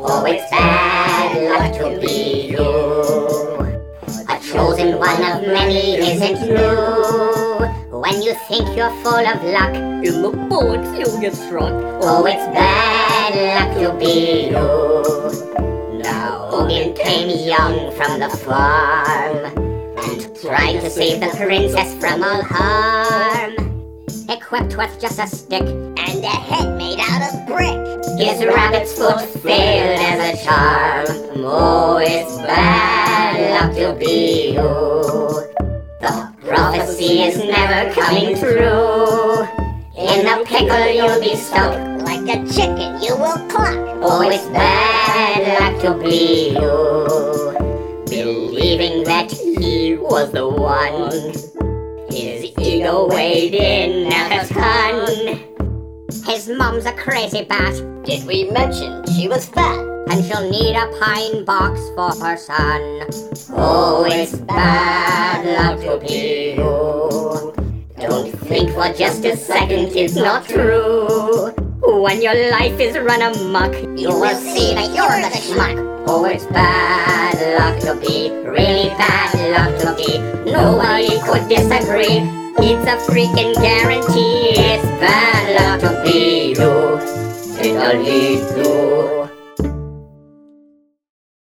Oh, it's bad luck to be you. A chosen one of many isn't new. When you think you're full of luck, in the bullets you'll get struck. oh, it's bad luck to be you. Now Odin came young from the farm and tried to save the princess from all harm. Equipped with just a stick and a head made out of brick, his rabbit's foot failed as a charm. Oh, it's bad luck to be you. The prophecy is never coming true. In a pickle you'll be stuck, like a chicken you will cluck. Oh, it's bad luck to be you. Believing that he was the one, his ego weighed in at a ton. His mom's a crazy bat. Did we mention she was fat? And she'll need a pine box for her son. Oh, it's bad luck to be you. Don't think for just a second it's not true. When your life is run amok, you will see that you're the schmuck. Oh, it's bad luck to be, really bad luck to be. Nobody could disagree. It's a freaking guarantee. It's bad luck to be you. It'll lead to